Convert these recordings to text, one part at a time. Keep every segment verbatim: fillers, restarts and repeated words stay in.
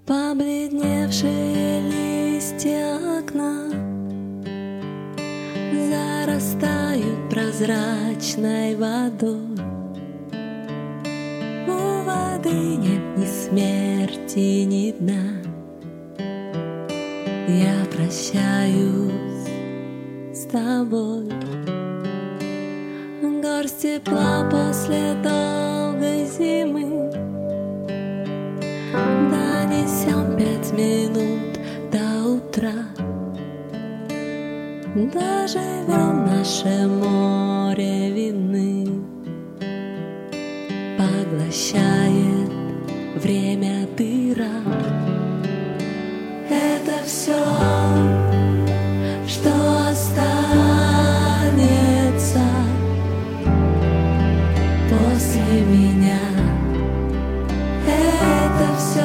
Побледневшие листья окна зарастают прозрачной водой. У воды нет ни смерти, ни дна. Я прощаюсь с тобой. Горсть тепла после долгой зимы. Донесем пять минут до утра. Доживем наше море вины. Поглощает время дыра. Это все, что останется после меня. Это все,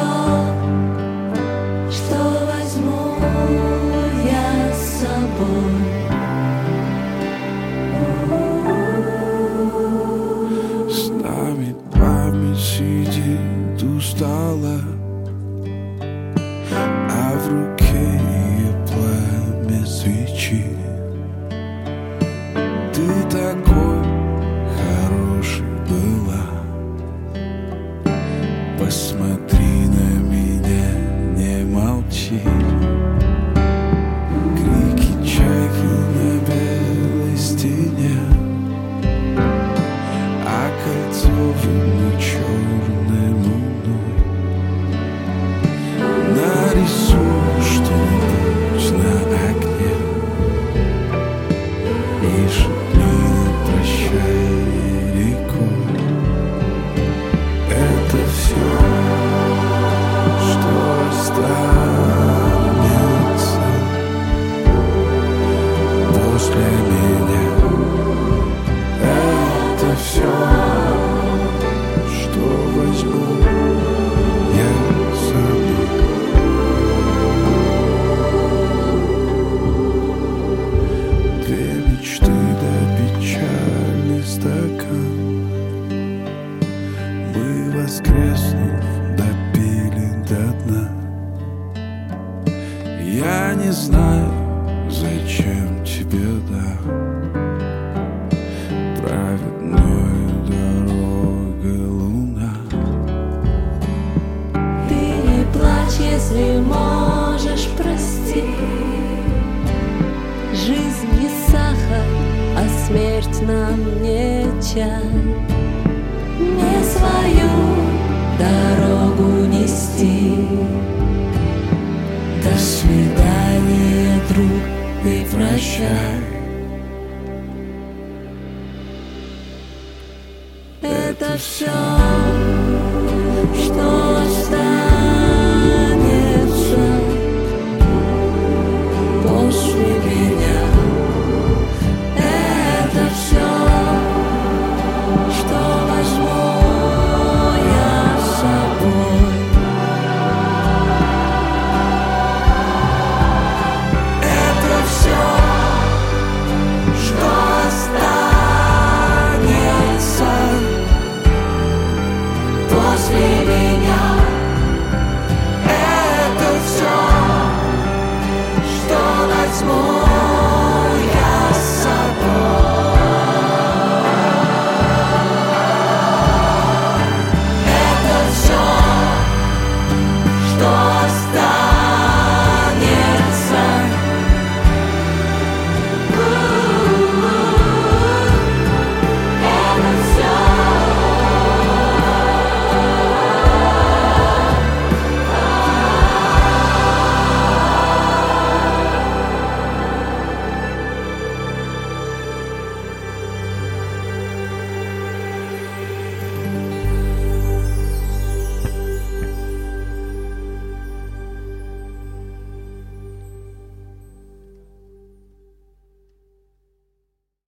что возьму я с собой. С нами память сидит устала, а в руке ее пламя свечи. Ты такой хороший была. Посмотри на меня, не молчи. Крики чайки на белой стене, а кольцованной черной луной нарисуй что-нибудь на окне и шепни на прощание рекой. Это все, что останется после меня. Это все, что возьму я с собой. Две мечты до печали стакан. Мы, воскреснув, допили до дна. Я не знаю, зачем тебе, да, праведная дорога луна. Ты не плачь, если можешь простить. Жизнь не сахар, а смерть нам не чай. Не свою дорогу нести. До свидания, друг, и прощай. Это все,